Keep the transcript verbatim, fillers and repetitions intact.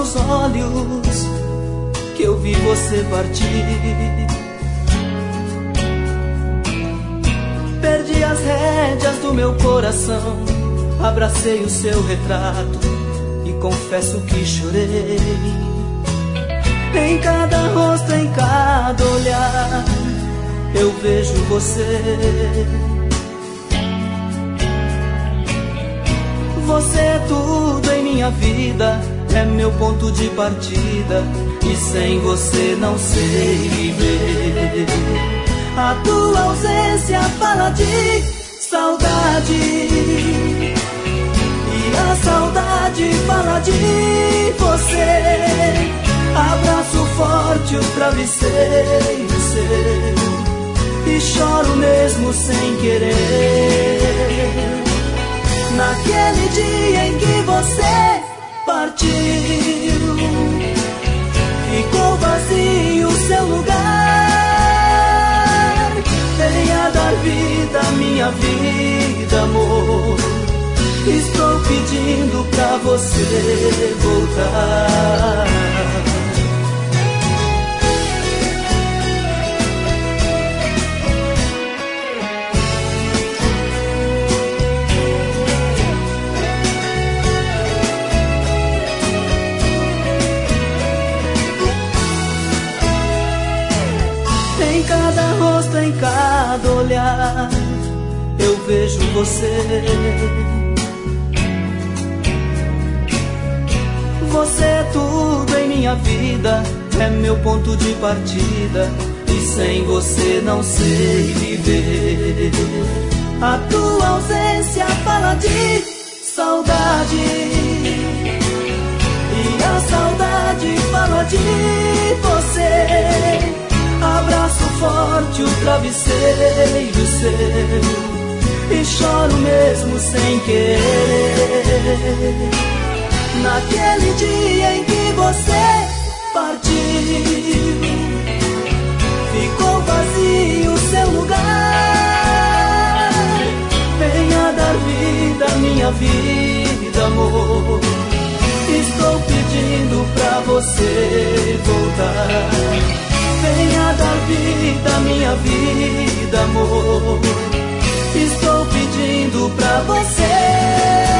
meus olhos que eu vi você partir. Perdi as rédeas do meu coração, abracei o seu retrato e confesso que chorei. Em cada rosto, em cada olhar, eu vejo você. Você é tudo em minha vida, é meu ponto de partida, e sem você não sei viver. A tua ausência fala de saudade, e a saudade fala de você. Abraço forte o travesseiro seu e choro mesmo sem querer. Naquele dia em que você partiu, ficou vazio o seu lugar. Venha dar vida à minha vida, amor. Estou pedindo pra você voltar. Em cada rosto, em cada olhar, eu vejo você. Você é tudo em minha vida, é meu ponto de partida, e sem você não sei viver. A tua ausência fala de saudade, e a saudade fala de você. Abraço forte o travesseiro seu e choro mesmo sem querer. Naquele dia em que você partiu, ficou vazio o seu lugar. Venha dar vida à minha vida, amor. Estou pedindo pra você voltar. Venha dar vida à minha vida, amor. Estou pedindo pra você